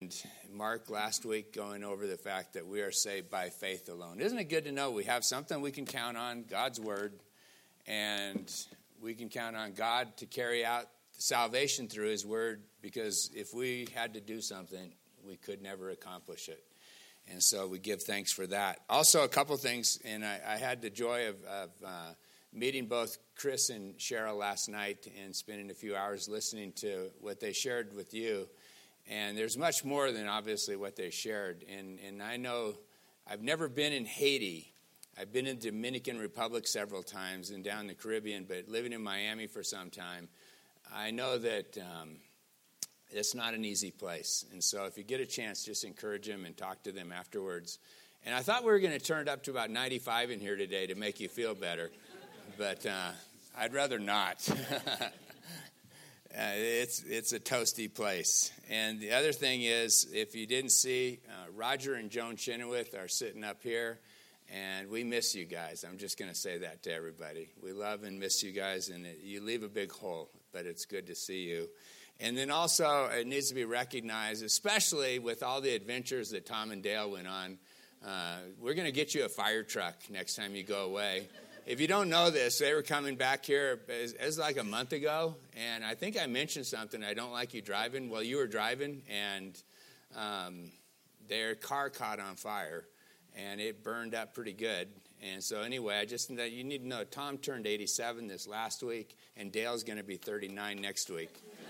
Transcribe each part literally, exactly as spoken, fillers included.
Mark last week going over the fact that we are saved by faith alone. Isn't it good to know we have something we can count on, God's word, and we can count on God to carry out salvation through his word, because if we had to do something, we could never accomplish it. And so we give thanks for that. Also, a couple things, and I, I had the joy of, of uh, meeting both Chris and Cheryl last night and spending a few hours listening to what they shared with you. And there's much more than obviously what they shared. And, and I know I've never been in Haiti. I've been in the Dominican Republic several times and down the Caribbean, but living in Miami for some time, I know that um, it's not an easy place. And so if you get a chance, just encourage them and talk to them afterwards. And I thought we were going to turn it up to about ninety-five in here today to make you feel better, but uh, I'd rather not. Uh, it's it's a toasty place. And the other thing is, if you didn't see, uh, Roger and Joan Chenoweth are sitting up here, and we miss you guys. I'm just going to say that to everybody. We love and miss you guys, and it, you leave a big hole, but it's good to see you. And then also, it needs to be recognized, especially with all the adventures that Tom and Dale went on. Uh, we're going to get you a fire truck next time you go away. If you don't know this, they were coming back here, it was like a month ago, and I think I mentioned something, I don't like you driving. Well, you were driving, and um, their car caught on fire, and it burned up pretty good. And so anyway, I just you need to know, Tom turned eighty-seven this last week, and Dale's going to be thirty-nine next week.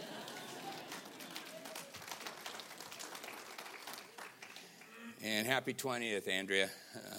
And happy twentieth, Andrea. Uh,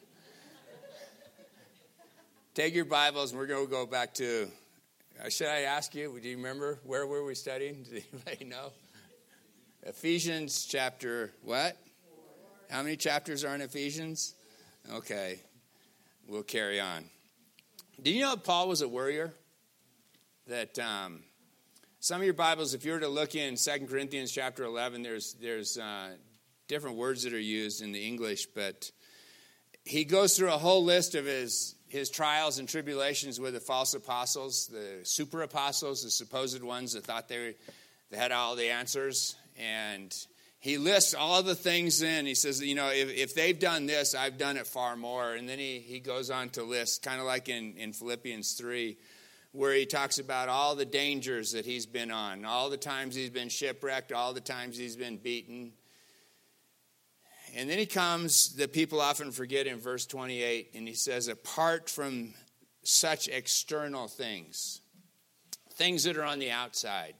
Take your Bibles, and we're going to go back to, uh, should I ask you, do you remember, where were we studying? Does anybody know? Ephesians chapter, what? How many chapters are in Ephesians? Okay, we'll carry on. Do you know Paul was a worrier? That um, some of your Bibles, if you were to look in Second Corinthians chapter eleven, there's, there's uh, different words that are used in the English, but he goes through a whole list of his his trials and tribulations with the false apostles, the super apostles, the supposed ones that thought they, they had all the answers. And he lists all the things in. He says, you know, if, if they've done this, I've done it far more. And then he, he goes on to list, kind of like in, in Philippians three, where he talks about all the dangers that he's been on, all the times he's been shipwrecked, all the times he's been beaten. And then he comes, that people often forget, in verse twenty-eight, and he says, apart from such external things, things that are on the outside,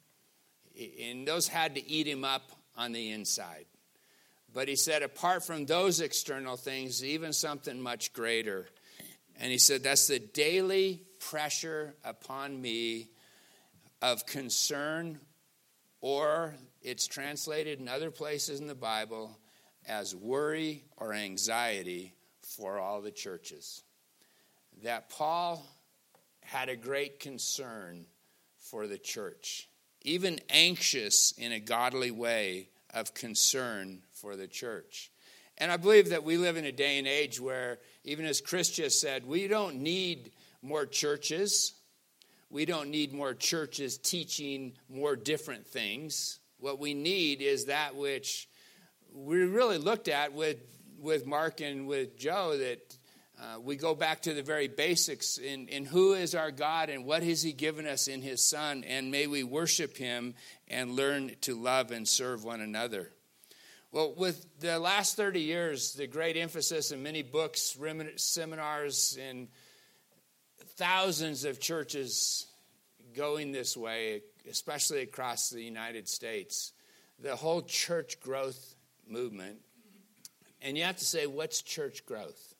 and those had to eat him up on the inside. But he said, apart from those external things, even something much greater. And he said, that's the daily pressure upon me of concern, or it's translated in other places in the Bible as worry or anxiety for all the churches. That Paul had a great concern for the church, even anxious in a godly way of concern for the church. And I believe that we live in a day and age where, even as Chris just said, we don't need more churches. We don't need more churches teaching more different things. What we need is that which we really looked at with with Mark and with Joe, that uh, we go back to the very basics in, in who is our God and what has he given us in his Son, and may we worship him and learn to love and serve one another. Well, with the last thirty years, the great emphasis in many books, seminars, and thousands of churches going this way, especially across the United States, the whole church growth movement. And you have to say, what's church growth?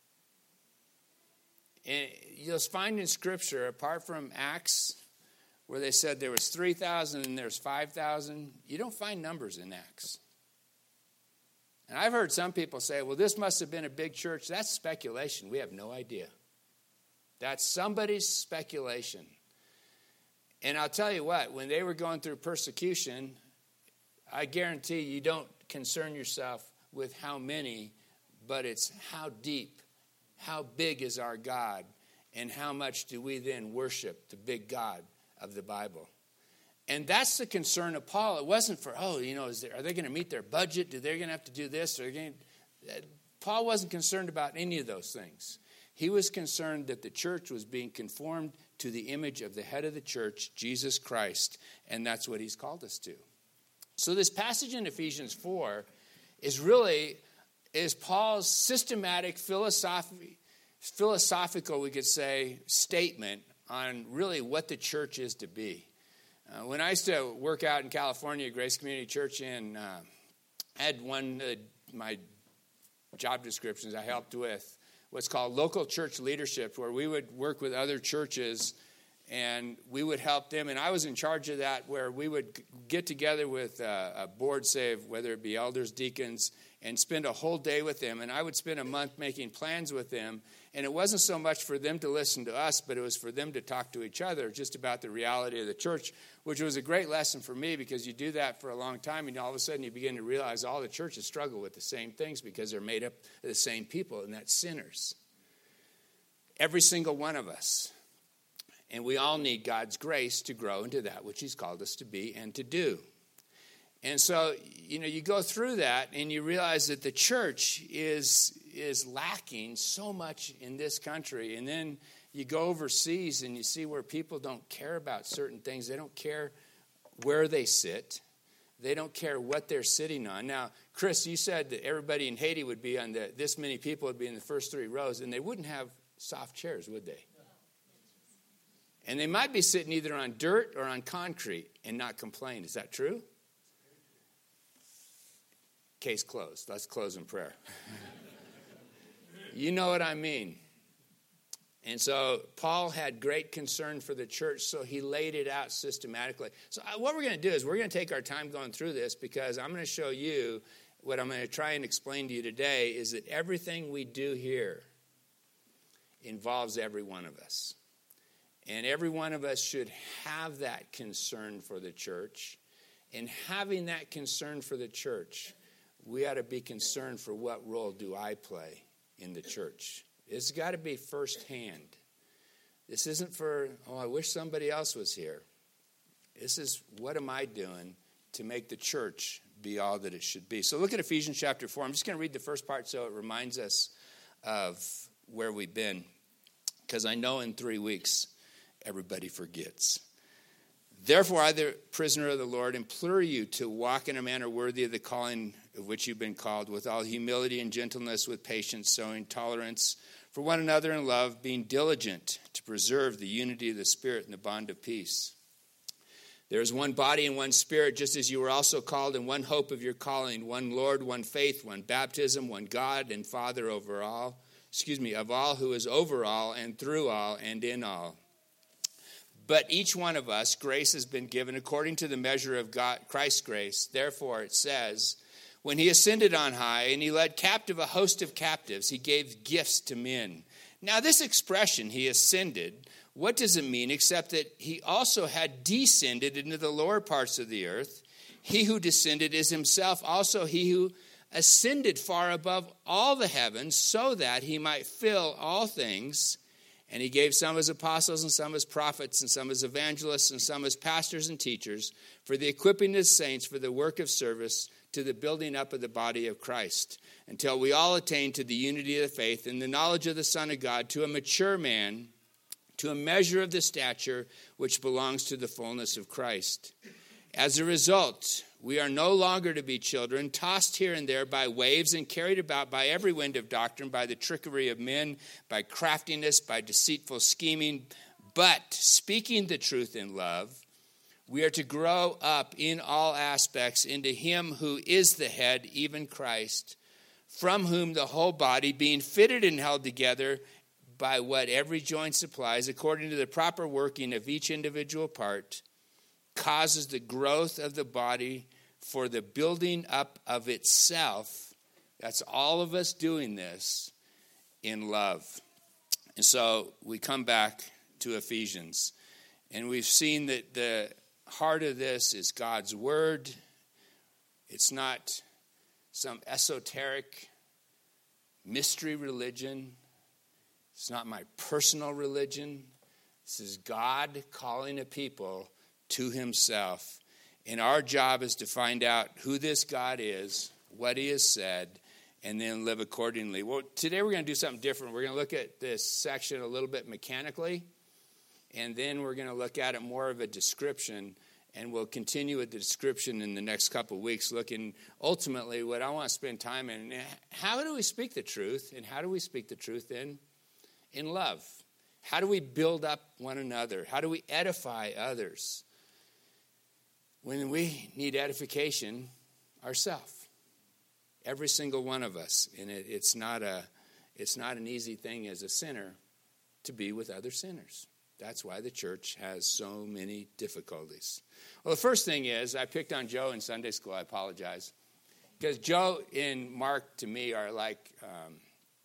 And you'll find in Scripture, apart from Acts, where they said there was three thousand and there's five thousand, you don't find numbers in Acts. And I've heard some people say, well, this must have been a big church. That's speculation. We have no idea. That's somebody's speculation. And I'll tell you what, when they were going through persecution, I guarantee you don't concern yourself with how many, but it's how deep, how big is our God, and how much do we then worship the big God of the Bible. And that's the concern of Paul. It wasn't for, oh, you know, is there, are they going to meet their budget? Do they going to have to do this? Or going Paul wasn't concerned about any of those things. He was concerned that the church was being conformed to the image of the head of the church, Jesus Christ, and that's what he's called us to. So this passage in Ephesians four is really, is Paul's systematic philosophy, philosophical, we could say, statement on really what the church is to be. Uh, when I used to work out in California, Grace Community Church, and uh, I had one of uh, my job descriptions I helped with what's called local church leadership, where we would work with other churches and we would help them. And I was in charge of that, where we would get together with a, a board, say, whether it be elders, deacons, and spend a whole day with them. And I would spend a month making plans with them. And it wasn't so much for them to listen to us, but it was for them to talk to each other just about the reality of the church, which was a great lesson for me, because you do that for a long time, and all of a sudden you begin to realize all the churches struggle with the same things because they're made up of the same people, and that's sinners. Every single one of us. And we all need God's grace to grow into that which he's called us to be and to do. And so, you know, you go through that and you realize that the church is is lacking so much in this country. And then you go overseas and you see where people don't care about certain things. They don't care where they sit. They don't care what they're sitting on. Now, Chris, you said that everybody in Haiti would be on the, this many people would be in the first three rows, and they wouldn't have soft chairs, would they? And they might be sitting either on dirt or on concrete and not complain. Is that true? Case closed. Let's close in prayer. You know what I mean. And so Paul had great concern for the church, so he laid it out systematically. So what we're going to do is we're going to take our time going through this, because I'm going to show you what I'm going to try and explain to you today is that everything we do here involves every one of us. And every one of us should have that concern for the church. And having that concern for the church, we ought to be concerned for what role do I play in the church. It's got to be firsthand. This isn't for, oh, I wish somebody else was here. This is, what am I doing to make the church be all that it should be? So look at Ephesians chapter four. I'm just going to read the first part so it reminds us of where we've been, because I know in three weeks everybody forgets. Therefore, I, the prisoner of the Lord, implore you to walk in a manner worthy of the calling of which you've been called, with all humility and gentleness, with patience, showing tolerance for one another in love, being diligent to preserve the unity of the Spirit in the bond of peace. There is one body and one Spirit, just as you were also called in one hope of your calling, one Lord, one faith, one baptism, one God and Father over all, excuse me, of all, who is over all and through all and in all. But each one of us, grace has been given according to the measure of God, Christ's grace. Therefore, it says, when he ascended on high and he led captive a host of captives, he gave gifts to men. Now, this expression, he ascended, what does it mean except that he also had descended into the lower parts of the earth? He who descended is himself also he who ascended far above all the heavens, so that he might fill all things. And he gave some as apostles, and some as prophets, and some as evangelists, and some as pastors and teachers, for the equipping of the saints, for the work of service, to the building up of the body of Christ, until we all attain to the unity of the faith and the knowledge of the Son of God, to a mature man, to a measure of the stature which belongs to the fullness of Christ. As a result, we are no longer to be children, tossed here and there by waves and carried about by every wind of doctrine, by the trickery of men, by craftiness, by deceitful scheming. But speaking the truth in love, we are to grow up in all aspects into him who is the head, even Christ, from whom the whole body, being fitted and held together by what every joint supplies, according to the proper working of each individual part, causes the growth of the body for the building up of itself. That's all of us doing this in love. And so we come back to Ephesians, and we've seen that the heart of this is God's word. It's not some esoteric mystery religion. It's not my personal religion. This is God calling a people to himself. And our job is to find out who this God is, what he has said, and then live accordingly. Well, today we're going to do something different. We're going to look at this section a little bit mechanically, and then we're going to look at it more of a description, and we'll continue with the description in the next couple of weeks, looking ultimately what I want to spend time in. How do we speak the truth, and how do we speak the truth in, in love? How do we build up one another? How do we edify others when we need edification ourselves? Every single one of us, and it, it's not a, it's not an easy thing as a sinner to be with other sinners. That's why the church has so many difficulties. Well, the first thing is, I picked on Joe in Sunday school. I apologize, because Joe and Mark to me are like, um,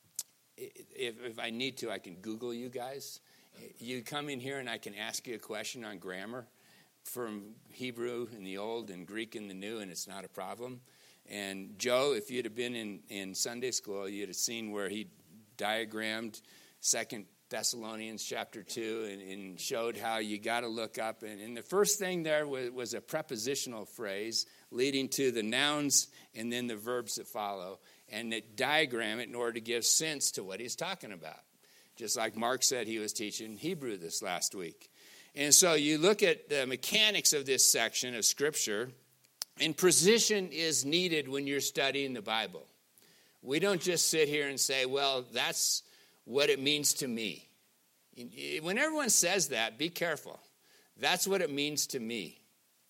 if, if I need to, I can Google you guys. You come in here and I can ask you a question on grammar from Hebrew in the Old and Greek in the New, and it's not a problem. And Joe, if you'd have been in, in Sunday school, you'd have seen where he diagrammed Second Thessalonians chapter two and, and showed how you got to look up. And, and the first thing there was, was a prepositional phrase leading to the nouns and then the verbs that follow. And it diagram it in order to give sense to what he's talking about. Just like Mark said he was teaching Hebrew this last week. And so you look at the mechanics of this section of Scripture, and precision is needed when you're studying the Bible. We don't just sit here and say, well, that's what it means to me. When everyone says that, be careful. That's what it means to me.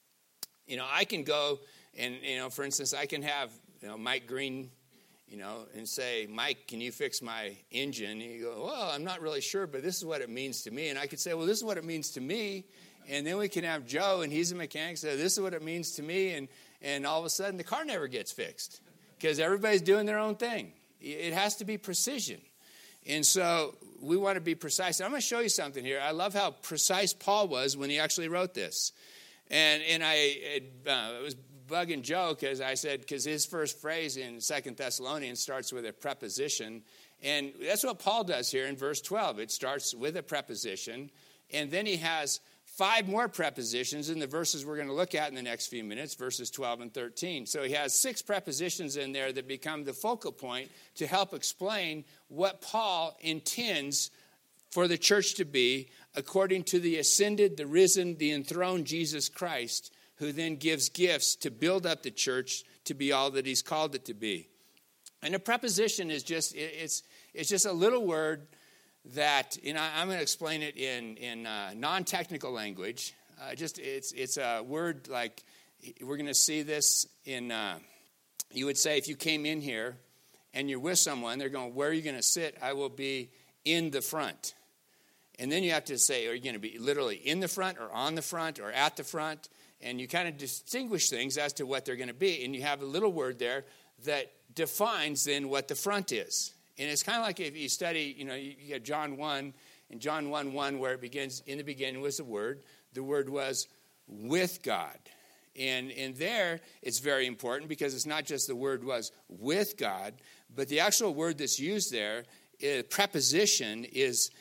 You know, I can go and, you know, for instance, I can have, you know, Mike Green, you know, and say, Mike, can you fix my engine? And you go, well, I'm not really sure, but this is what it means to me. And I could say, well, this is what it means to me. And then we can have Joe, and he's a mechanic, say, this is what it means to me. And, and all of a sudden, the car never gets fixed because everybody's doing their own thing. It has to be precision. And so we want to be precise. I'm going to show you something here. I love how precise Paul was when he actually wrote this. And and I it, uh, it was bugging Joe because I said, because his first phrase in Second Thessalonians starts with a preposition. And that's what Paul does here in verse twelve. It starts with a preposition. And then he has five more prepositions in the verses we're going to look at in the next few minutes, verses twelve and thirteen. So he has six prepositions in there that become the focal point to help explain what Paul intends for the church to be according to the ascended, the risen, the enthroned Jesus Christ, who then gives gifts to build up the church to be all that he's called it to be. And a preposition is just, it's, it's just a little word that, you know, I'm going to explain it in in uh, non-technical language. Uh, just it's it's a word like, we're going to see this in. Uh, you would say if you came in here and you're with someone, they're going, where are you going to sit? I will be in the front. And then you have to say, are you going to be literally in the front or on the front or at the front? And you kind of distinguish things as to what they're going to be. And you have a little word there that defines then what the front is. And it's kind of like if you study, you know, you get John one, and John one one, where it begins, in the beginning was the Word. The Word was with God. And, and there, it's very important because it's not just the Word was with God, but the actual word that's used there, a preposition, is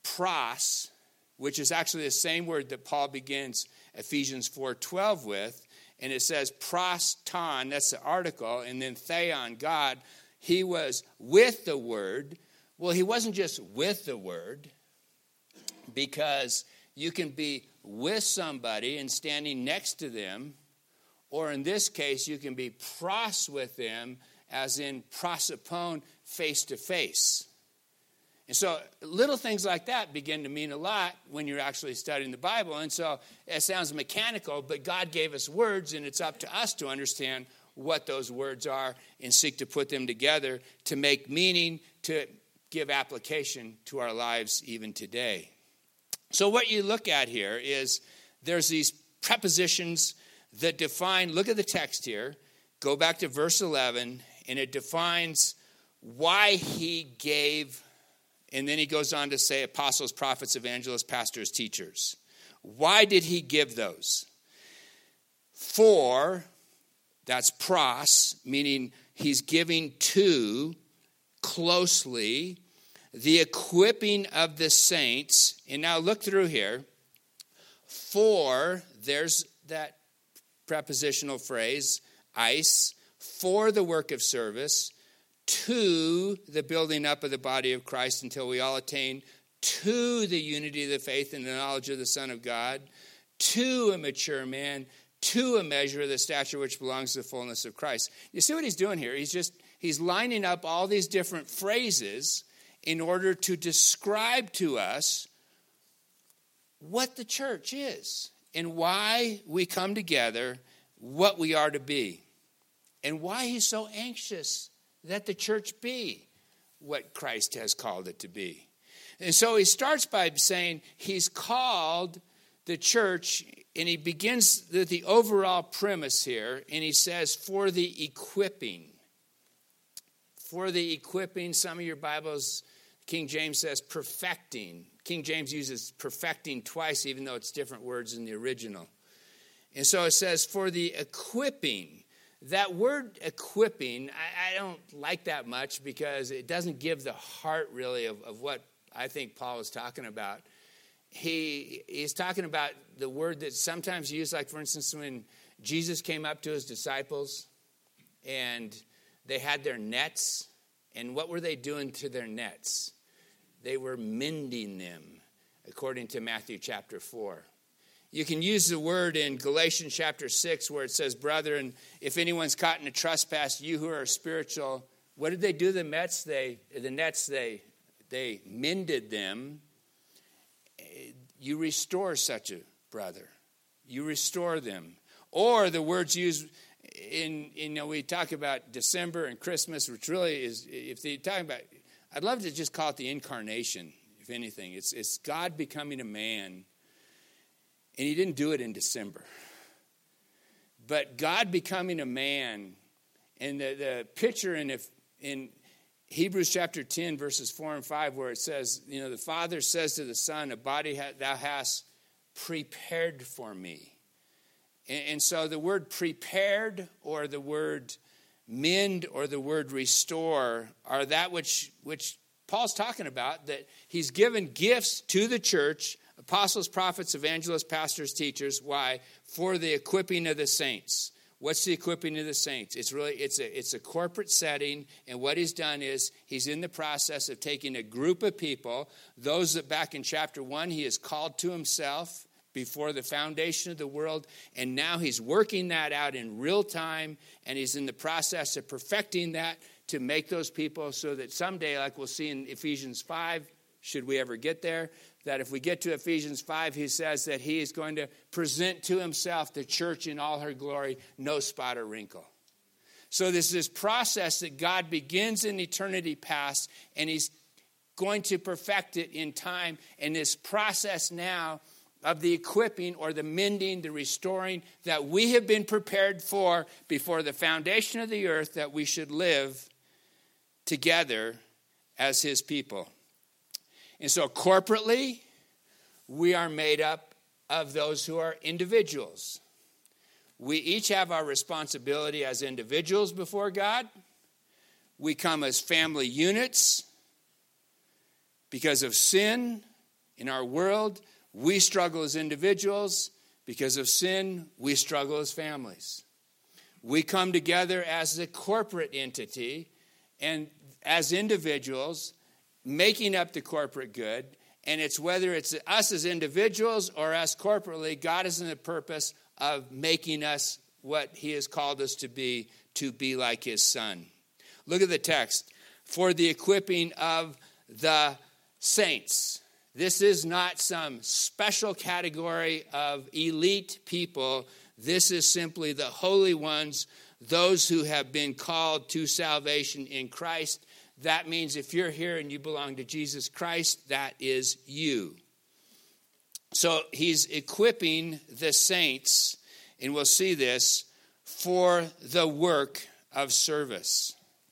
pros, which is actually the same word that Paul begins Ephesians four twelve with. And it says pros ton, that's the article, and then theon, God. He was with the Word. Well, he wasn't just with the Word, because you can be with somebody and standing next to them, or in this case, you can be pros with them, as in prosopone, face to face. And so little things like that begin to mean a lot when you're actually studying the Bible. And so it sounds mechanical, but God gave us words, and it's up to us to understand what those words are and seek to put them together to make meaning, to give application to our lives even today. So what you look at here is there's these prepositions that define, look at the text here, go back to verse eleven, and it defines why he gave, and then he goes on to say apostles, prophets, evangelists, pastors, teachers. Why did he give those? For, that's pros, meaning he's giving to closely the equipping of the saints. And now look through here. for, there's that prepositional phrase, eis, for the work of service, to the building up of the body of Christ until we all attain to the unity of the faith and the knowledge of the Son of God, to a mature man, to a measure of the stature which belongs to the fullness of Christ. You see what he's doing here? He's just, he's lining up all these different phrases in order to describe to us what the church is and why we come together, what we are to be, and why he's so anxious that the church be what Christ has called it to be. And so he starts by saying he's called the church, and he begins the, the overall premise here, and he says, for the equipping. For the equipping, some of your Bibles, King James says perfecting. King James uses perfecting twice, even though it's different words in the original. And so it says, for the equipping. That word equipping, I, I don't like that much because it doesn't give the heart, really, of, of what I think Paul was talking about. He He's talking about the word that's sometimes used, like, for instance, when Jesus came up to his disciples and they had their nets. And what were they doing to their nets? They were mending them, according to Matthew chapter four. You can use the word in Galatians chapter six where it says, brethren, if anyone's caught in a trespass, you who are spiritual, what did they do to the nets? They, the nets, they, they mended them. You restore such a brother. You restore them. Or the words used in, you know, we talk about December and Christmas, which really is, if you're talking about, I'd love to just call it the incarnation, if anything. It's, it's God becoming a man. And he didn't do it in December. But God becoming a man, and the, the picture in, if, in Hebrews chapter ten, verses four and five, where it says, you know, the Father says to the Son, a body thou hast prepared for me. And, and so the word prepared, or the word mend, or the word restore, are that which, which Paul's talking about, that he's given gifts to the church, apostles, prophets, evangelists, pastors, teachers. Why? For the equipping of the saints. What's the equipping of the saints? It's really, it's a, it's a corporate setting. And what he's done is he's in the process of taking a group of people, those that back in chapter one, he has called to himself before the foundation of the world. And now he's working that out in real time. And he's in the process of perfecting that to make those people so that someday, like we'll see in Ephesians five, should we ever get there, that if we get to Ephesians five, he says that he is going to present to himself the church in all her glory, no spot or wrinkle. So there's this process that God begins in eternity past, and he's going to perfect it in time. And this process now of the equipping, or the mending, the restoring, that we have been prepared for before the foundation of the earth, that we should live together as his people. And so corporately, we are made up of those who are individuals. We each have our responsibility as individuals before God. We come as family units because of sin in our world. We struggle as individuals. Because of sin, we struggle as families. We come together as a corporate entity, and as individuals, making up the corporate good. And it's whether it's us as individuals or us corporately, God is in the purpose of making us what he has called us to be, to be like his Son. Look at the text. For the equipping of the saints. This is not some special category of elite people. This is simply the holy ones, those who have been called to salvation in Christ. That means if you're here and you belong to Jesus Christ, that is you. So he's equipping the saints, and we'll see this, for the work of service.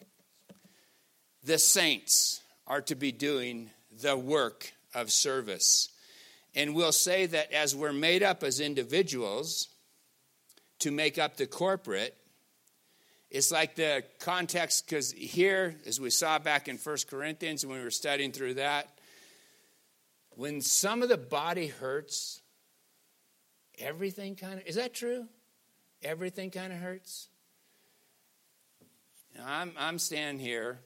The saints are to be doing the work of service. And we'll say that as we're made up as individuals to make up the corporate, it's like the context, because here, as we saw back in First Corinthians when we were studying through that, when some of the body hurts, everything kind of, is that true? Everything kind of hurts? Now, I'm, I'm standing here.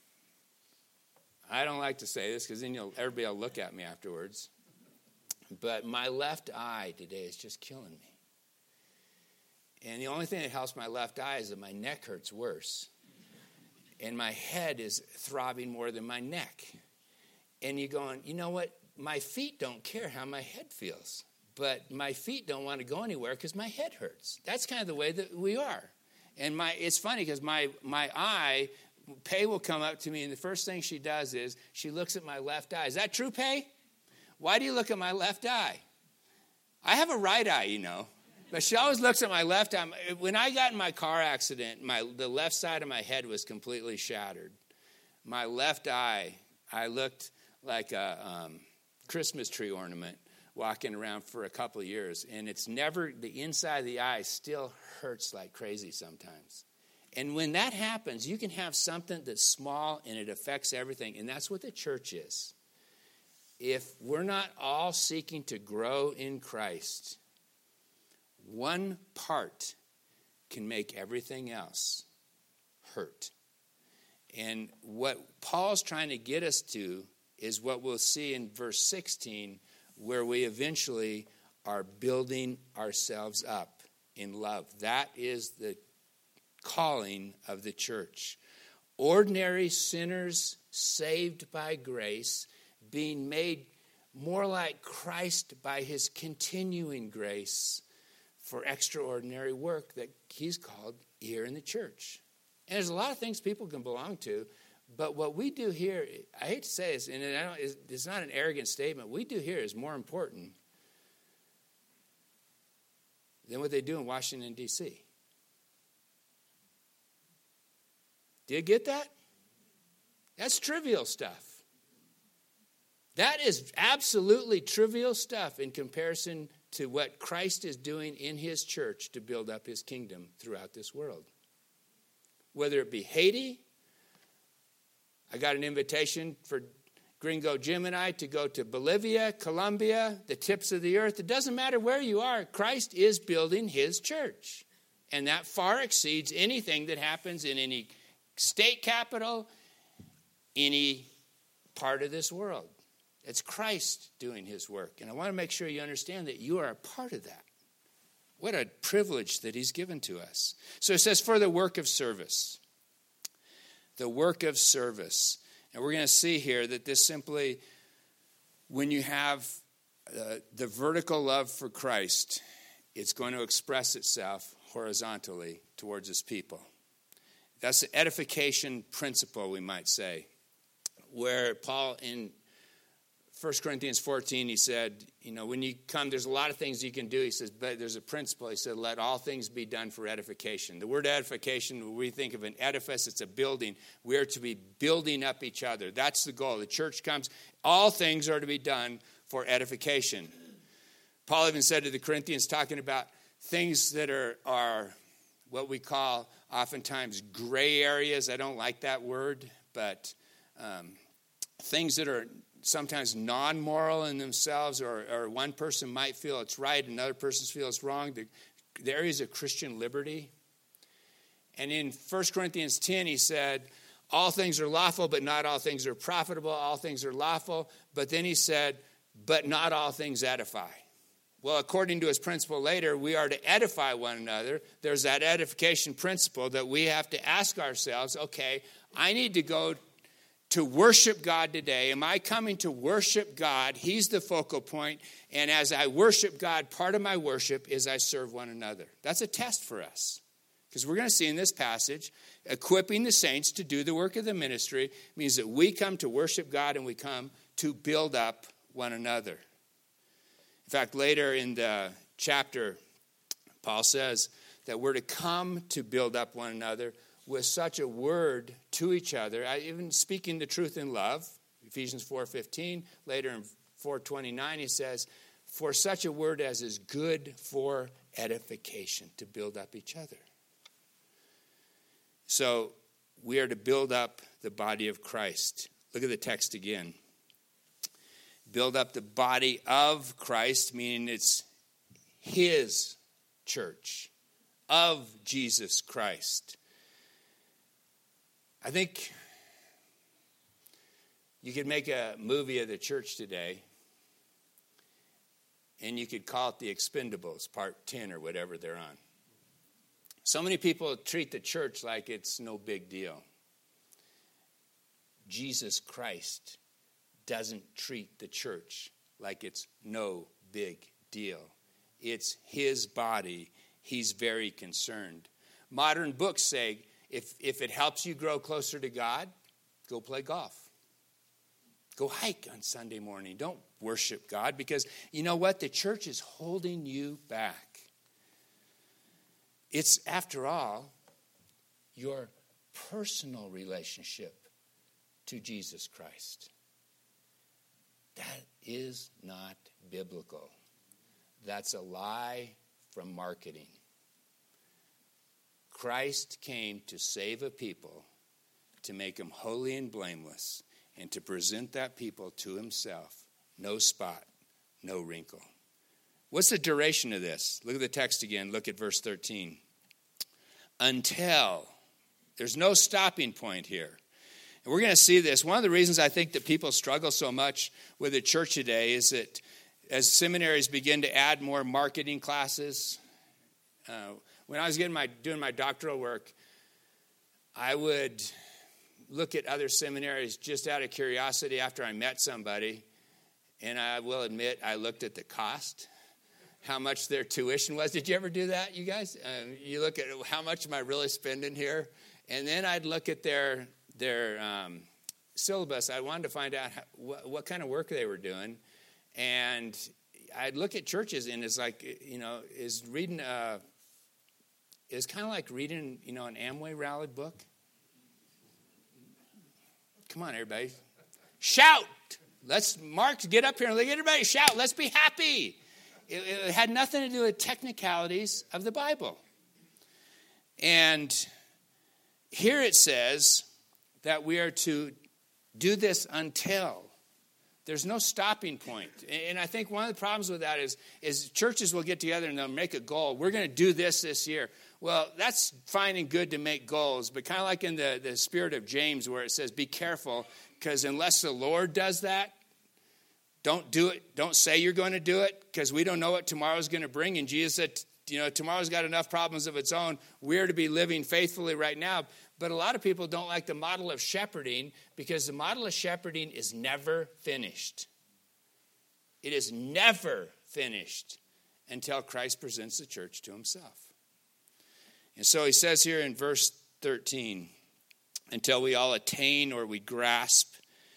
I don't like to say this because then you'll, everybody will look at me afterwards. But my left eye today is just killing me. And the only thing that helps my left eye is that my neck hurts worse. And my head is throbbing more than my neck. And you're going, you know what? My feet don't care how my head feels. But my feet don't want to go anywhere because my head hurts. That's kind of the way that we are. And my it's funny because my, my eye, Pay will come up to me, and the first thing she does is she looks at my left eye. Is that true, Pay? Why do you look at my left eye? I have a right eye, you know. But she always looks at my left eye. When I got in my car accident, my the left side of my head was completely shattered. My left eye, I looked like a um, Christmas tree ornament walking around for a couple of years. And it's never, the inside of the eye still hurts like crazy sometimes. And when that happens, you can have something that's small and it affects everything. And that's what the church is. If we're not all seeking to grow in Christ, one part can make everything else hurt. And what Paul's trying to get us to is what we'll see in verse sixteen, where we eventually are building ourselves up in love. That is the calling of the church. Ordinary sinners saved by grace, being made more like Christ by his continuing grace for extraordinary work that he's called here in the church. And there's a lot of things people can belong to, but what we do here, I hate to say this, and I don't, it's not an arrogant statement, what we do here is more important than what they do in Washington, D C Do you get that? That's trivial stuff. That is absolutely trivial stuff in comparison to what Christ is doing in his church to build up his kingdom throughout this world. Whether it be Haiti, I got an invitation for Gringo Jim and I to go to Bolivia, Colombia, the tips of the earth. It doesn't matter where you are. Christ is building his church. And that far exceeds anything that happens in any state capital, any part of this world. It's Christ doing his work. And I want to make sure you understand that you are a part of that. What a privilege that he's given to us. So it says, for the work of service. The work of service. And we're going to see here that this simply, when you have uh, the vertical love for Christ, it's going to express itself horizontally towards his people. That's the edification principle, we might say, where Paul in First Corinthians fourteen, he said, you know, when you come, there's a lot of things you can do. He says, but there's a principle. He said, let all things be done for edification. The word edification, when we think of an edifice, it's a building. We are to be building up each other. That's the goal. The church comes, all things are to be done for edification. Paul even said to the Corinthians, talking about things that are, are what we call oftentimes gray areas. I don't like that word, but um, things that are sometimes non-moral in themselves, or, or one person might feel it's right, another person feels it's wrong. The, the areas of Christian liberty. And in First Corinthians ten, he said, all things are lawful, but not all things are profitable. All things are lawful. But then he said, but not all things edify. Well, according to his principle later, we are to edify one another. There's that edification principle that we have to ask ourselves, okay, I need to go to worship God today. Am I coming to worship God? He's the focal point. And as I worship God, part of my worship is I serve one another. That's a test for us. Because we're going to see in this passage, equipping the saints to do the work of the ministry means that we come to worship God and we come to build up one another. In fact, later in the chapter, Paul says that we're to come to build up one another with such a word to each other, even speaking the truth in love. Ephesians four fifteen, later in four twenty-nine, he says, for such a word as is good for edification, to build up each other. So we are to build up the body of Christ. Look at the text again. Build up the body of Christ, meaning it's his church of Jesus Christ. I think you could make a movie of the church today, and you could call it The Expendables, Part ten or whatever they're on. So many people treat the church like it's no big deal. Jesus Christ doesn't treat the church like it's no big deal. It's his body. He's very concerned. Modern books say, if, if it helps you grow closer to God, go play golf. Go hike on Sunday morning. Don't worship God, because you know what? The church is holding you back. It's, after all, your personal relationship to Jesus Christ. That is not biblical. That's a lie from marketing. Christ came to save a people, to make them holy and blameless, and to present that people to himself. No spot, no wrinkle. What's the duration of this? Look at the text again. Look at verse thirteen. Until. There's no stopping point here. And we're going to see this. One of the reasons I think that people struggle so much with the church today is that as seminaries begin to add more marketing classes, uh, when I was getting my doing my doctoral work, I would look at other seminaries just out of curiosity after I met somebody. And I will admit, I looked at the cost, how much their tuition was. Did you ever do that, you guys? Um, you look at how much am I really spending here? And then I'd look at their their um, syllabus. I wanted to find out how, what, what kind of work they were doing. And I'd look at churches, and it's like, you know, is reading, uh, is kind of like reading, you know, an Amway rally book. Come on, everybody. Shout. Let's, Mark, get up here and let everybody shout. Let's be happy. It, it had nothing to do with technicalities of the Bible. And here it says that we are to do this until. There's no stopping point. And I think one of the problems with that is, is churches will get together and they'll make a goal. We're going to do this this year. Well, that's fine and good to make goals, but kind of like in the, the spirit of James where it says, be careful, because unless the Lord does that, don't do it. Don't say you're going to do it, because we don't know what tomorrow's going to bring. And Jesus said, you know, tomorrow's got enough problems of its own. We're to be living faithfully right now. But a lot of people don't like the model of shepherding, because the model of shepherding is never finished. It is never finished until Christ presents the church to himself. And so he says here in verse thirteen, until we all attain or we grasp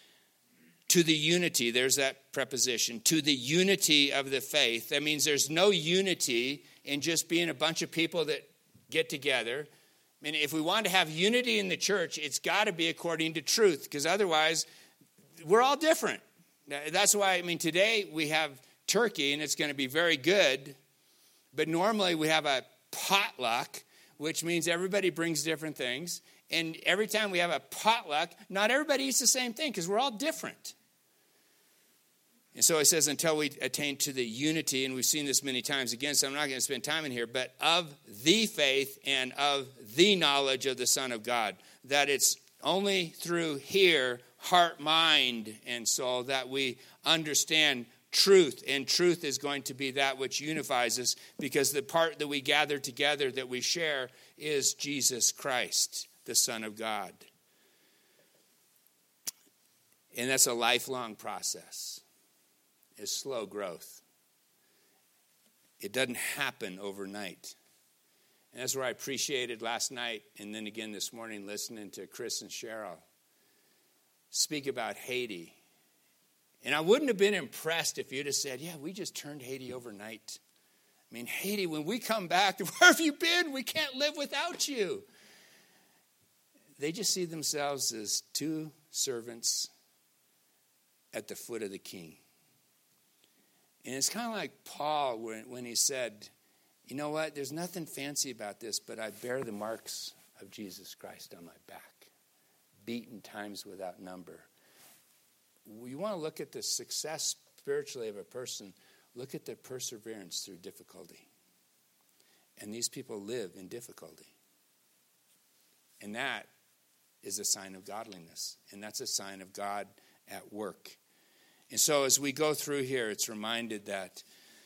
to the unity, there's that preposition, to the unity of the faith. That means there's no unity in just being a bunch of people that get together. I mean, if we want to have unity in the church, it's got to be according to truth, because otherwise we're all different. That's why, I mean, today we have turkey, and it's going to be very good, but normally we have a potluck, which means everybody brings different things. And every time we have a potluck, not everybody eats the same thing, because we're all different. And so it says, until we attain to the unity, and we've seen this many times again, so I'm not going to spend time in here, but of the faith and of the knowledge of the Son of God. That it's only through here, heart, mind, and soul, that we understand truth. And truth is going to be that which unifies us, because the part that we gather together, that we share, is Jesus Christ, the Son of God. And that's a lifelong process. It's slow growth. It doesn't happen overnight. And that's where I appreciated last night, and then again this morning, listening to Chris and Cheryl speak about Haiti. And I wouldn't have been impressed if you'd have said, yeah, we just turned Haiti overnight. I mean, Haiti, when we come back, where have you been? We can't live without you. They just see themselves as two servants at the foot of the king. And it's kind of like Paul when, when he said, you know what, there's nothing fancy about this, but I bear the marks of Jesus Christ on my back, beaten times without number. You want to look at the success spiritually of a person. Look at their perseverance through difficulty. And these people live in difficulty. And that is a sign of godliness. And that's a sign of God at work. And so as we go through here, it's reminded that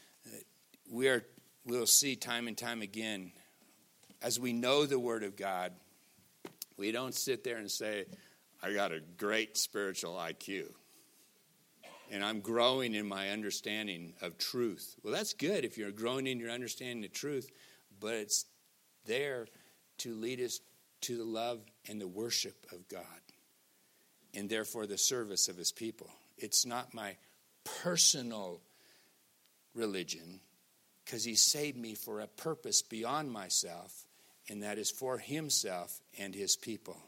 we are, we'll see time and time again, as we know the Word of God, we don't sit there and say, I got a great spiritual I Q. And I'm growing in my understanding of truth. Well, that's good if you're growing in your understanding of truth, but it's there to lead us to the love and the worship of God, and therefore the service of his people. It's not my personal religion, because he saved me for a purpose beyond myself, and that is for himself and his people.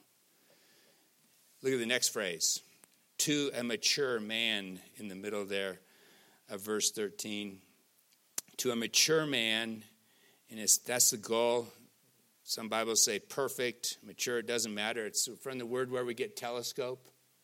Look at the next phrase. To a mature man, in the middle there of verse thirteen. To a mature man, and it's, that's the goal. Some Bibles say perfect, mature, it doesn't matter. It's from the word where we get telescope.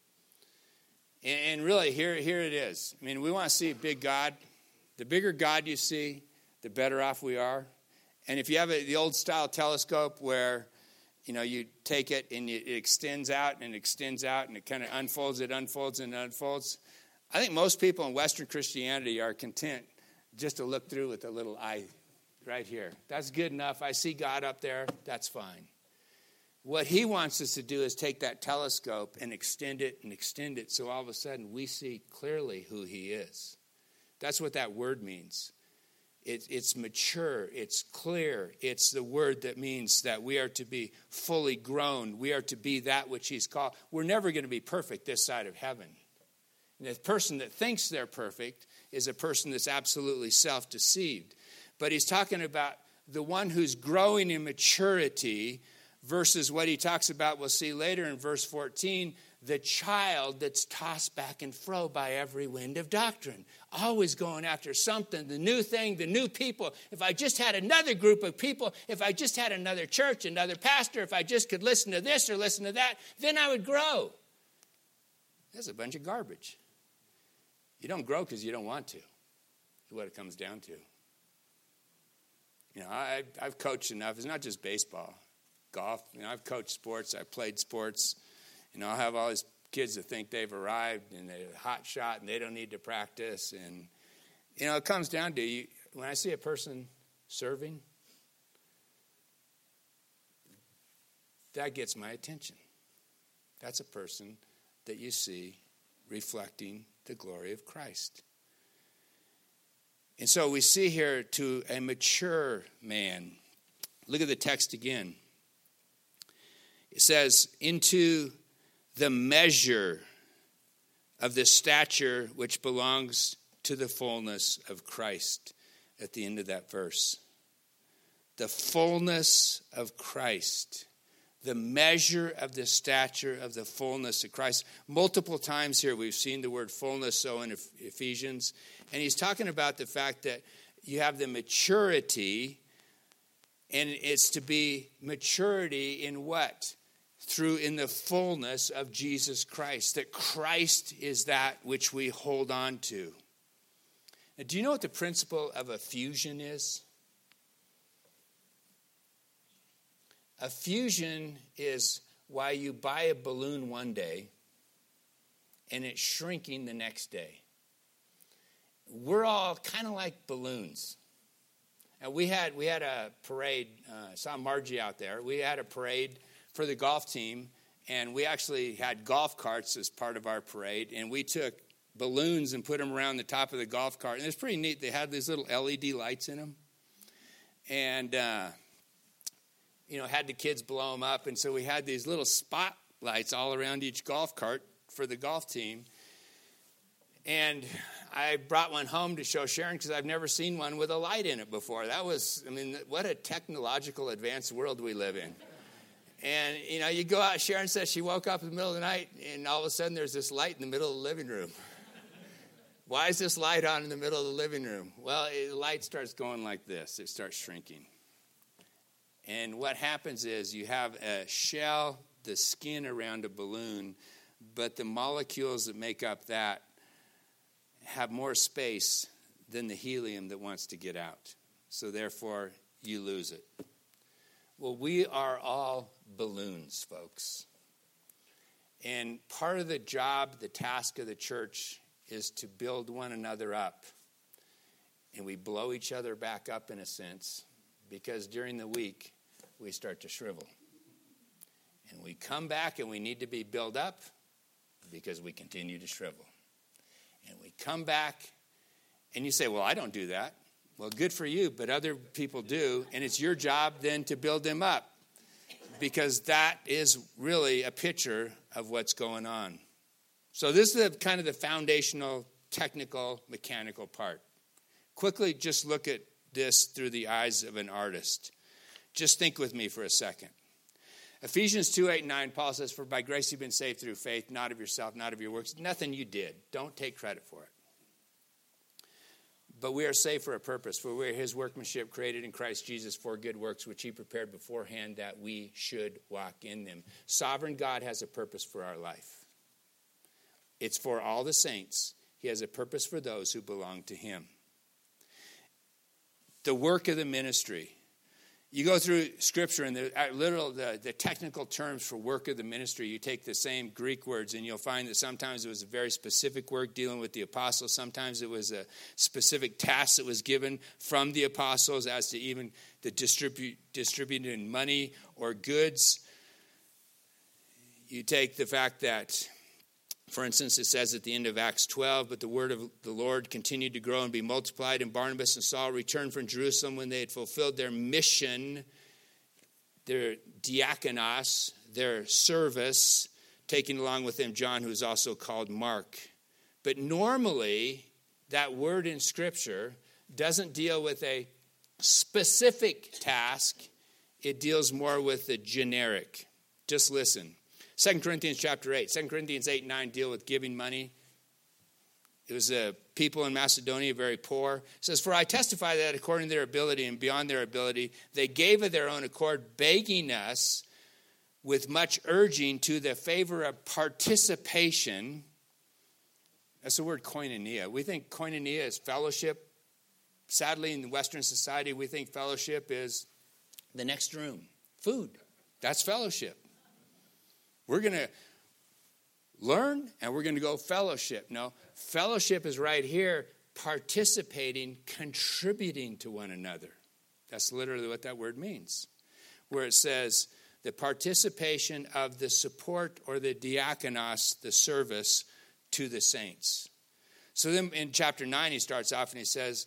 And, and really, here, here it is. I mean, we want to see a big God. The bigger God you see, the better off we are. And if you have a, the old style telescope where, you know, you take it and it extends out and extends out and it kind of unfolds, it unfolds and unfolds. I think most people in Western Christianity are content just to look through with a little eye right here. That's good enough. I see God up there. That's fine. What he wants us to do is take that telescope and extend it and extend it so all of a sudden we see clearly who he is. That's what that word means. It, it's mature. It's clear. It's the word that means that we are to be fully grown. We are to be that which he's called. We're never going to be perfect this side of heaven. And the person that thinks they're perfect is a person that's absolutely self-deceived. But he's talking about the one who's growing in maturity versus what he talks about, we'll see later in verse fourteen, the child that's tossed back and fro by every wind of doctrine. Always going after something, the new thing, the new people. If I just had another group of people, if I just had another church, another pastor, if I just could listen to this or listen to that, then I would grow. That's a bunch of garbage. You don't grow because you don't want to. That's what it comes down to. You know, I, I've coached enough. It's not just baseball, golf. You know, I've coached sports. I've played sports. You know, I have all these kids that think they've arrived and they're a hot shot and they don't need to practice. And, you know, it comes down to you. When I see a person serving, that gets my attention. That's a person that you see reflecting the glory of Christ. And so we see here to a mature man. Look at the text again. It says, into the measure of the stature which belongs to the fullness of Christ, at the end of that verse. The fullness of Christ. The measure of the stature of the fullness of Christ. Multiple times here we've seen the word fullness so in Ephesians. And he's talking about the fact that you have the maturity, and it's to be maturity in what? Through in the fullness of Jesus Christ. That Christ is that which we hold on to. Now, do you know what the principle of a fusion is? A fusion is why you buy a balloon one day and it's shrinking the next day. We're all kind of like balloons. And we had we had a parade. Uh, I saw Margie out there. We had a parade for the golf team, and we actually had golf carts as part of our parade, and we took balloons and put them around the top of the golf cart. And it's pretty neat. They had these little L E D lights in them. And... Uh, you know, had the kids blow them up. And so we had these little spotlights all around each golf cart for the golf team. And I brought one home to show Sharon because I've never seen one with a light in it before. That was, I mean, what a technological advanced world we live in. And, you know, you go out, Sharon says she woke up in the middle of the night and all of a sudden there's this light in the middle of the living room. Why is this light on in the middle of the living room? Well, it, the light starts going like this. It starts shrinking. And what happens is you have a shell, the skin around a balloon, but the molecules that make up that have more space than the helium that wants to get out. So therefore, you lose it. Well, we are all balloons, folks. And part of the job, the task of the church is to build one another up. And we blow each other back up in a sense, because during the week, we start to shrivel. And we come back and we need to be built up because we continue to shrivel. And we come back and you say, well, I don't do that. Well, good for you, but other people do. And it's your job then to build them up, because that is really a picture of what's going on. So this is the, kind of the foundational, technical, mechanical part. Quickly, just look at this through the eyes of an artist. Just think with me for a second. Ephesians two, eight, and nine, Paul says, for by grace you've been saved through faith, not of yourself, not of your works. Nothing you did. Don't take credit for it. But we are saved for a purpose, for we are his workmanship created in Christ Jesus for good works, which he prepared beforehand that we should walk in them. Sovereign God has a purpose for our life. It's for all the saints. He has a purpose for those who belong to him. The work of the ministry. You go through Scripture and the literal, the, the technical terms for work of the ministry. You take the same Greek words and you'll find that sometimes it was a very specific work dealing with the apostles. Sometimes it was a specific task that was given from the apostles as to even the distribute, distributing money or goods. You take the fact that, for instance, it says at the end of Acts twelve, but the word of the Lord continued to grow and be multiplied, and Barnabas and Saul returned from Jerusalem when they had fulfilled their mission, their diakonos, their service, taking along with them John, who is also called Mark. But normally, that word in Scripture doesn't deal with a specific task. It deals more with the generic. Just listen. Second Corinthians chapter eight. Second Corinthians eight and nine deal with giving money. It was a people in Macedonia very poor. It says, for I testify that according to their ability and beyond their ability, they gave of their own accord, begging us with much urging to the favor of participation. That's the word koinonia. We think koinonia is fellowship. Sadly, in the Western society, we think fellowship is the next room. Food. That's fellowship. We're going to learn and we're going to go fellowship. No, fellowship is right here, participating, contributing to one another. That's literally what that word means. Where it says the participation of the support or the diakonos, the service to the saints. So then in chapter nine, he starts off and he says,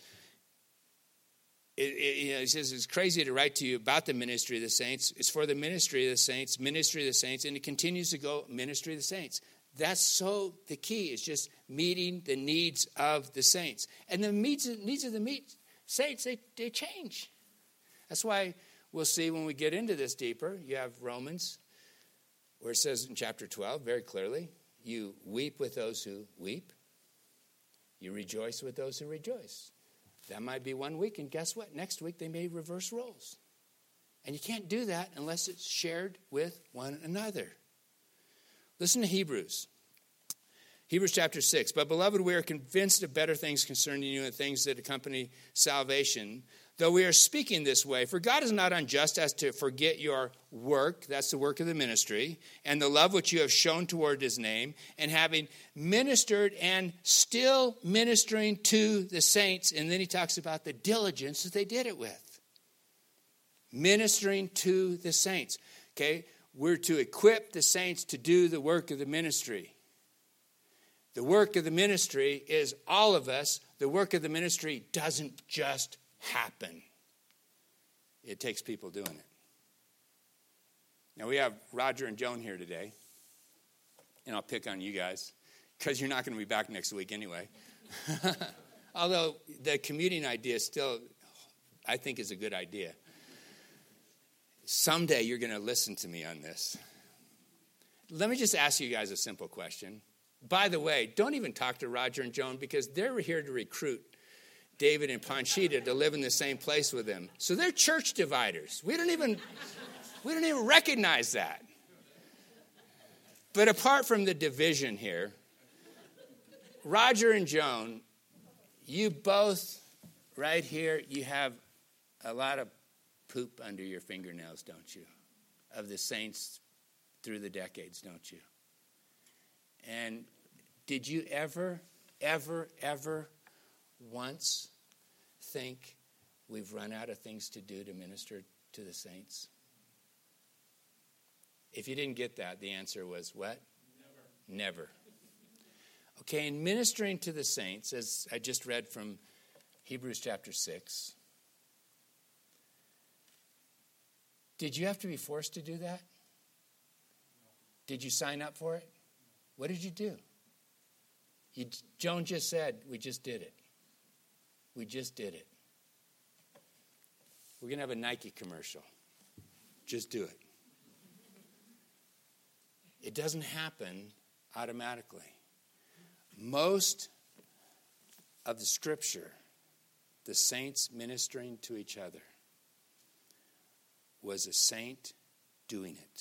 It, it, you know, he says, it's crazy to write to you about the ministry of the saints. It's for the ministry of the saints, ministry of the saints, and it continues to go, ministry of the saints. That's so the key is just meeting the needs of the saints. And the needs, needs of the meet, saints, they, they change. That's why we'll see when we get into this deeper, you have Romans, where it says in chapter twelve very clearly, you weep with those who weep. You rejoice with those who rejoice. That might be one week, and guess what? Next week, they may reverse roles. And you can't do that unless it's shared with one another. Listen to Hebrews. Hebrews chapter six. But, beloved, we are convinced of better things concerning you and things that accompany salvation, though we are speaking this way. For God is not unjust as to forget your work, that's the work of the ministry, and the love which you have shown toward his name, and having ministered and still ministering to the saints. And then he talks about the diligence that they did it with. Ministering to the saints. Okay, we're to equip the saints to do the work of the ministry. The work of the ministry is all of us. The work of the ministry doesn't just happen. It takes people doing it. Now we have Roger and Joan here today. And I'll pick on you guys because you're not going to be back next week anyway. Although the commuting idea still, I think, is a good idea. Someday you're going to listen to me on this. Let me just ask you guys a simple question. By the way, don't even talk to Roger and Joan because they're here to recruit David and Panchita to live in the same place with them. So they're church dividers. We don't even we don't even recognize that. But apart from the division here, Roger and Joan, You both, right here, you have a lot of poop under your fingernails, don't you? Of the saints through the decades, don't you? And did you ever, ever, ever once think we've run out of things to do to minister to the saints? If you didn't get that, the answer was what? Never. Never. Okay, in ministering to the saints, as I just read from Hebrews chapter six, did you have to be forced to do that? Did you sign up for it? What did you do? You, Joan just said, we just did it. We just did it. We're going to have a Nike commercial. Just do it. It doesn't happen automatically. Most of the scripture, the saints ministering to each other, was a saint doing it.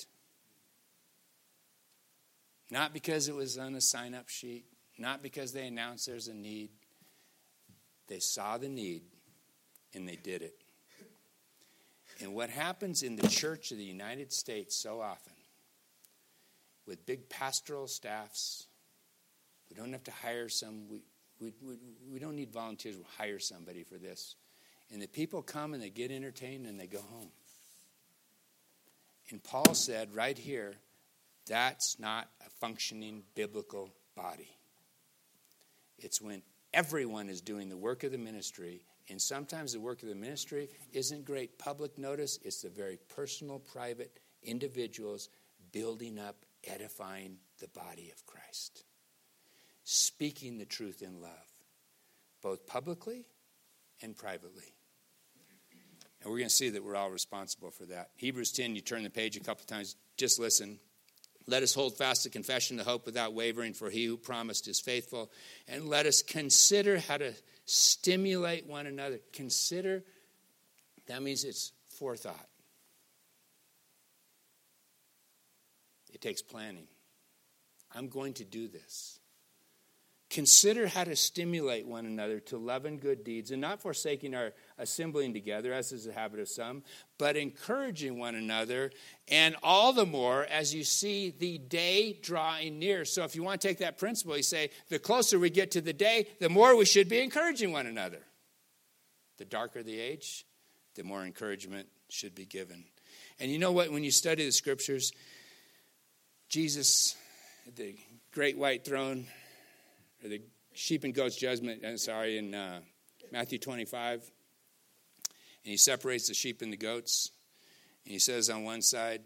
Not because it was on a sign-up sheet, not because they announced there's a need. They saw the need, and they did it. And what happens in the church of the United States so often, with big pastoral staffs, we don't have to hire some, we, we, we, we don't need volunteers, we'll hire somebody for this. And the people come and they get entertained and they go home. And Paul said right here, that's not a functioning biblical body. It's when everyone is doing the work of the ministry, and sometimes the work of the ministry isn't great public notice. It's the very personal, private individuals building up, edifying the body of Christ. Speaking the truth in love, both publicly and privately. And we're going to see that we're all responsible for that. Hebrews ten, you turn the page a couple times, just listen. Let us hold fast the confession of hope without wavering, for he who promised is faithful. And let us consider how to stimulate one another. Consider, that means it's forethought. It takes planning. I'm going to do this. Consider how to stimulate one another to love and good deeds, and not forsaking our assembling together, as is the habit of some, but encouraging one another, and all the more as you see the day drawing near. So if you want to take that principle, you say, the closer we get to the day, the more we should be encouraging one another. The darker the age, the more encouragement should be given. And you know what? When you study the scriptures, Jesus, the great white throne, or the sheep and goats judgment, I'm sorry, in uh, Matthew twenty-five. And he separates the sheep and the goats. And he says on one side,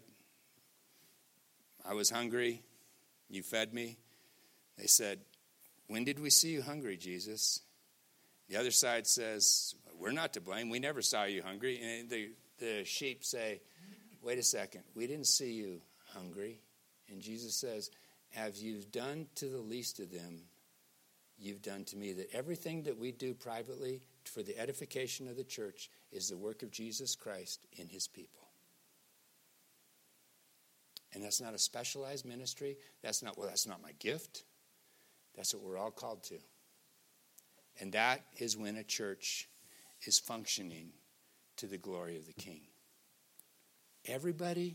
I was hungry, you fed me. They said, when did we see you hungry, Jesus? The other side says, we're not to blame. We never saw you hungry. And the, the sheep say, wait a second, we didn't see you hungry. And Jesus says, as you've done to the least of them, you've done to me. That everything that we do privately for the edification of the church is the work of Jesus Christ in his people. And that's not a specialized ministry. That's not, well, that's not my gift. That's what we're all called to. And that is when a church is functioning to the glory of the King. Everybody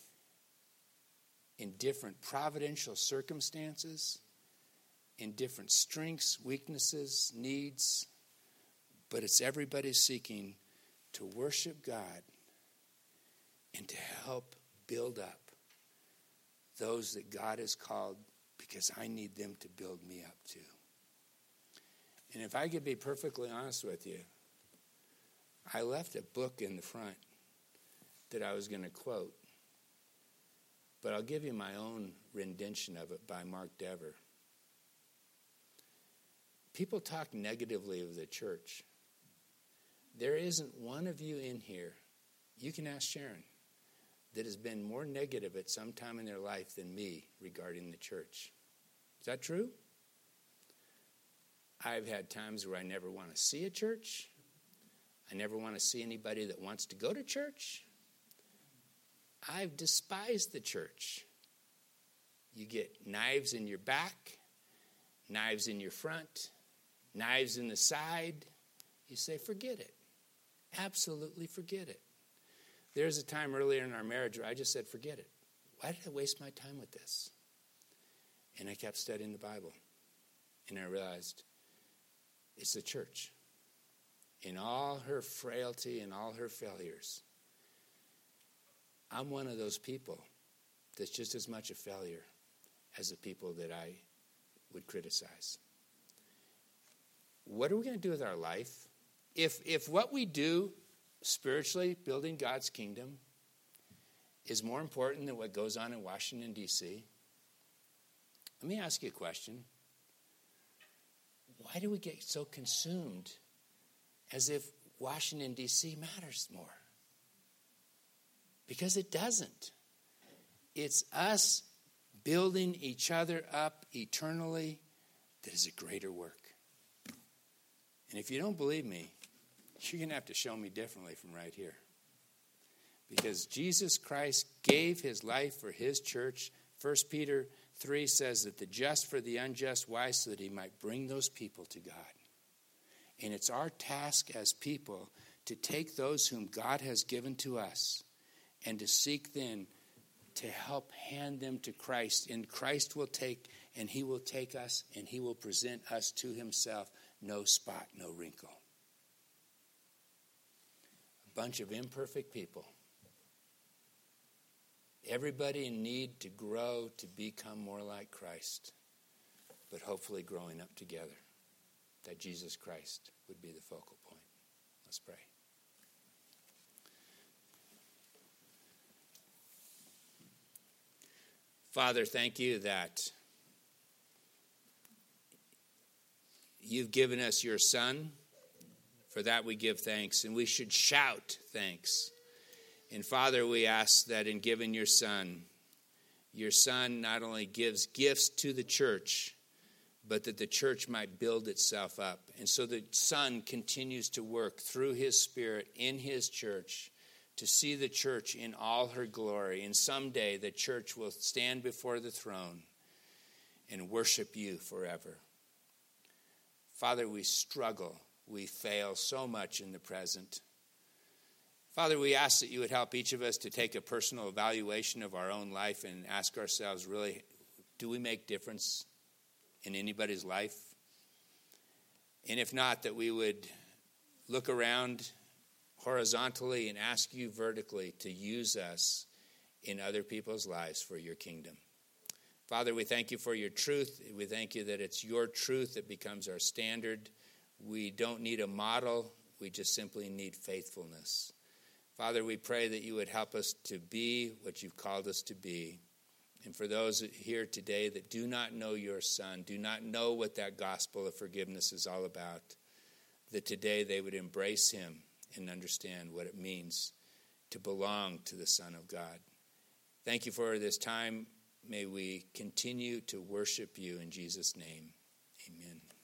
in different providential circumstances, in different strengths, weaknesses, needs, but it's everybody seeking to worship God and to help build up those that God has called, because I need them to build me up too. And if I could be perfectly honest with you, I left a book in the front that I was going to quote, but I'll give you my own rendition of it by Mark Dever. People talk negatively of the church. There isn't one of you in here, you can ask Sharon, that has been more negative at some time in their life than me regarding the church. Is that true? I've had times where I never want to see a church. I never want to see anybody that wants to go to church. I've despised the church. You get knives in your back, knives in your front, knives in the side, you say, forget it. Absolutely forget it. There's a time earlier in our marriage where I just said, forget it. Why did I waste my time with this? And I kept studying the Bible. And I realized it's the church. In all her frailty and all her failures, I'm one of those people that's just as much a failure as the people that I would criticize. What are we going to do with our life? If if what we do spiritually, building God's kingdom, is more important than what goes on in Washington, D C, let me ask you a question. Why do we get so consumed as if Washington, D C matters more? Because it doesn't. It's us building each other up eternally that is a greater work. And if you don't believe me, you're going to have to show me differently from right here. Because Jesus Christ gave his life for his church. First Peter three says that the just for the unjust, why? So that he might bring those people to God. And it's our task as people to take those whom God has given to us and to seek then to help hand them to Christ. And Christ will take, and he will take us, and he will present us to himself. No spot, no wrinkle. A bunch of imperfect people. Everybody in need to grow, to become more like Christ. But hopefully growing up together. That Jesus Christ would be the focal point. Let's pray. Father, thank you that you've given us your Son. For that we give thanks, and we should shout thanks. And Father, we ask that in giving your Son, your Son not only gives gifts to the church, but that the church might build itself up. And so the Son continues to work through his Spirit in his church to see the church in all her glory. And someday the church will stand before the throne and worship you forever. Father, we struggle. We fail so much in the present. Father, we ask that you would help each of us to take a personal evaluation of our own life and ask ourselves, really, do we make difference in anybody's life? And if not, that we would look around horizontally and ask you vertically to use us in other people's lives for your kingdom. Father, we thank you for your truth. We thank you that it's your truth that becomes our standard. We don't need a model. We just simply need faithfulness. Father, we pray that you would help us to be what you've called us to be. And for those here today that do not know your Son, do not know what that gospel of forgiveness is all about, that today they would embrace him and understand what it means to belong to the Son of God. Thank you for this time. May we continue to worship you in Jesus' name. Amen.